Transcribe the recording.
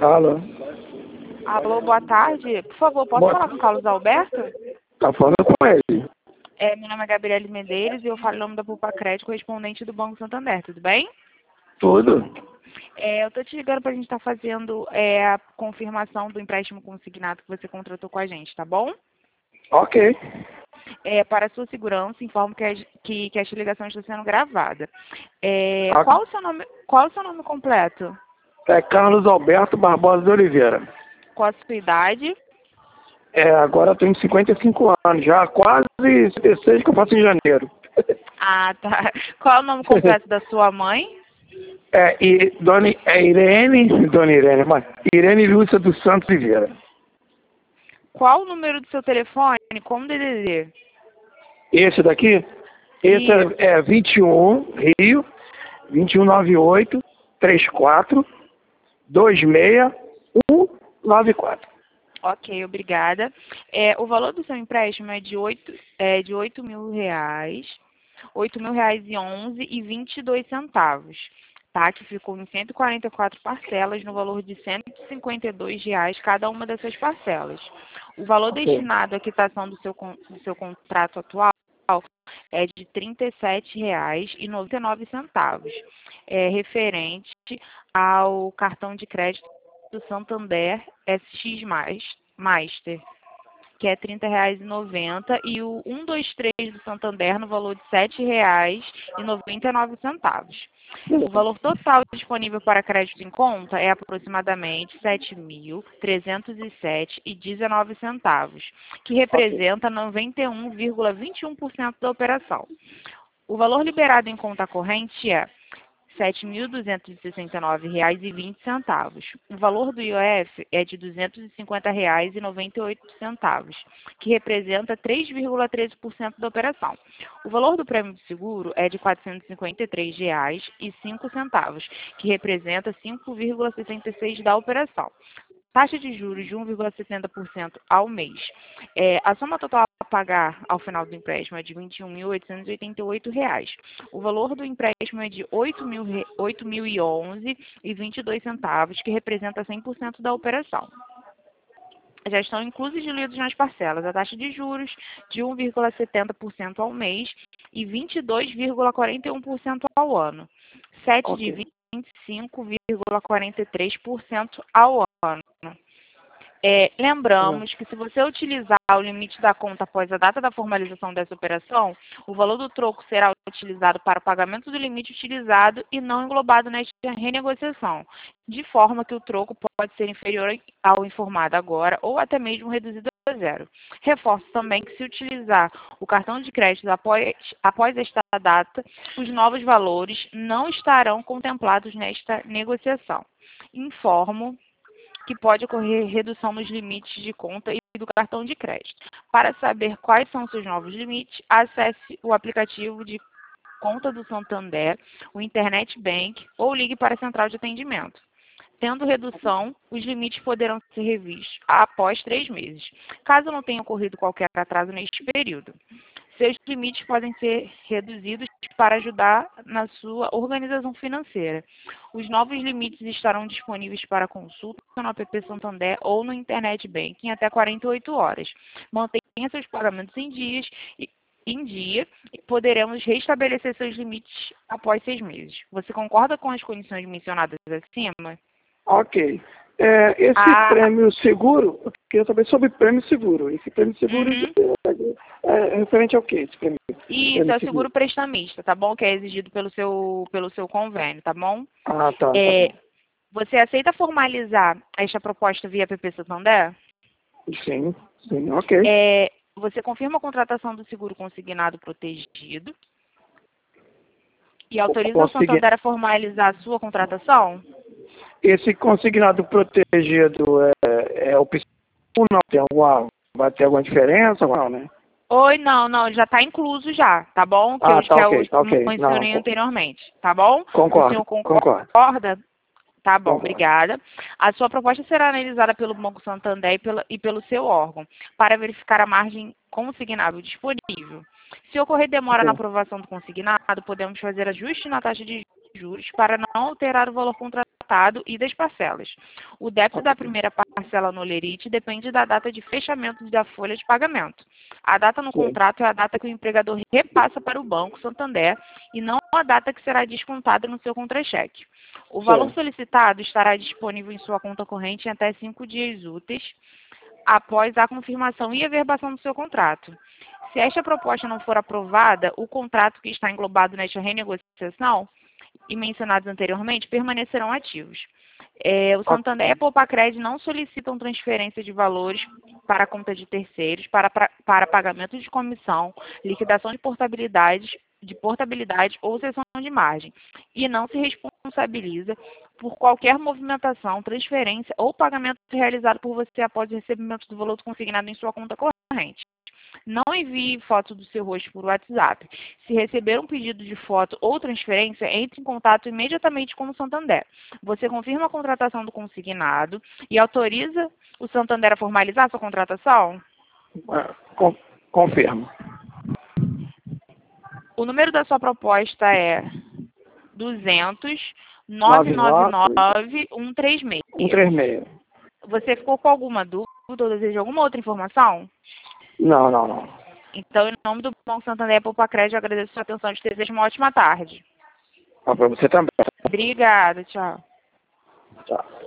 Alô? Alô, boa tarde. Por favor, posso falar com o Carlos Alberto? Tá falando com ele. Meu nome é Gabriele Medeiros e eu falo em nome da Poupa Crédito, correspondente do Banco Santander, tudo bem? Tudo? Eu tô te ligando pra gente estar fazendo a confirmação do empréstimo consignado que você contratou com a gente, tá bom? Ok. Para a sua segurança, informo que esta ligação está sendo gravada. Ok. Qual é o seu nome completo? É Carlos Alberto Barbosa de Oliveira. Qual a sua idade? Agora eu tenho 55 anos, já quase 56 que eu faço em janeiro. Ah, tá. Qual é o nome completo da sua mãe? Irene Lúcia dos Santos Oliveira. Qual o número do seu telefone com DDD? Esse daqui? Esse Isso. é 21, Rio, 2198 34 26 194. Ok, obrigada. O valor do seu empréstimo é de R$ 8.000, R$ 8.011,22, tá? Que ficou em 144 parcelas no valor de R$ 152 cada uma dessas parcelas. O valor Ok. destinado à quitação do seu contrato atual é de R$ 37,99, referente ao cartão de crédito do Santander SX Master, que é R$ 30,90, e o 123 do Santander no valor de R$ 7,99. O valor total disponível para crédito em conta é aproximadamente R$ 7.307,19, que representa 91,21% da operação. O valor liberado em conta corrente é R$ 7.269,20. O valor do IOF é de R$ 250,98, que representa 3,13% da operação. O valor do prêmio de seguro é de R$ 453,05, que representa 5,66% da operação. Taxa de juros de 1,70% ao mês. A soma total a pagar ao final do empréstimo é de R$ 21.888. O valor do empréstimo é de R$ 8.011,22, que representa 100% da operação. Já estão inclusos e diluídos nas parcelas a taxa de juros de 1,70% ao mês e 22,41% ao ano. 7 de 25,43% ao ano. Lembramos que se você utilizar o limite da conta após a data da formalização dessa operação, o valor do troco será utilizado para o pagamento do limite utilizado e não englobado nesta renegociação, de forma que o troco pode ser inferior ao informado agora ou até mesmo reduzido a zero. Reforço também que se utilizar o cartão de crédito após esta data, os novos valores não estarão contemplados nesta negociação. Informo que pode ocorrer redução nos limites de conta e do cartão de crédito. Para saber quais são seus novos limites, acesse o aplicativo de conta do Santander, o Internet Bank ou ligue para a central de atendimento. Tendo redução, os limites poderão ser revistos após 3 meses, caso não tenha ocorrido qualquer atraso neste período. Seus limites podem ser reduzidos para ajudar na sua organização financeira. Os novos limites estarão disponíveis para consulta no app Santander ou no Internet Banking até 48 horas. Mantenha seus pagamentos em dia e poderemos restabelecer seus limites após 6 meses. Você concorda com as condições mencionadas acima? Ok. Prêmio seguro, eu queria saber sobre prêmio seguro. Esse prêmio seguro é referente ao quê? Esse prêmio, Isso, é o seguro prestamista, tá bom? Que é exigido pelo seu convênio, tá bom? Ah, tá. Você aceita formalizar esta proposta via app Santander? Sim, ok. Você confirma a contratação do seguro consignado protegido e autoriza o Santander a formalizar a sua contratação? Esse consignado protegido é opção ou não? Vai ter alguma diferença ou não, né? Oi, não, já está incluso já, tá bom? Que eu mencionei anteriormente, tá bom? Concordo, o senhor concorda? Tá bom, obrigada. A sua proposta será analisada pelo Banco Santander e pelo seu órgão, para verificar a margem consignável disponível. Se ocorrer demora na aprovação do consignado, podemos fazer ajuste na taxa de juros para não alterar o valor contratado e das parcelas. O débito da primeira parcela no Lerite depende da data de fechamento da folha de pagamento. A data no contrato é a data que o empregador repassa para o Banco Santander e não a data que será descontada no seu contra-cheque. O valor solicitado estará disponível em sua conta corrente em até 5 dias úteis após a confirmação e averbação do seu contrato. Se esta proposta não for aprovada, o contrato que está englobado nesta renegociação e mencionados anteriormente permanecerão ativos. O Santander e a Poupa-Cred não solicitam transferência de valores para a conta de terceiros para pagamento de comissão, liquidação de portabilidade ou cessão de margem, e não se responsabiliza por qualquer movimentação, transferência ou pagamento realizado por você após o recebimento do valor consignado em sua conta corrente. Não envie foto do seu rosto por WhatsApp. Se receber um pedido de foto ou transferência, entre em contato imediatamente com o Santander. Você confirma a contratação do consignado e autoriza o Santander a formalizar a sua contratação? Confirmo. O número da sua proposta é 200-999-136. 136. Você ficou com alguma dúvida ou deseja alguma outra informação? Não. Então, em nome do Banco Santander e Poupa-Cred, eu agradeço a sua atenção e te desejo uma ótima tarde. Para você também. Obrigada, tchau. Tchau.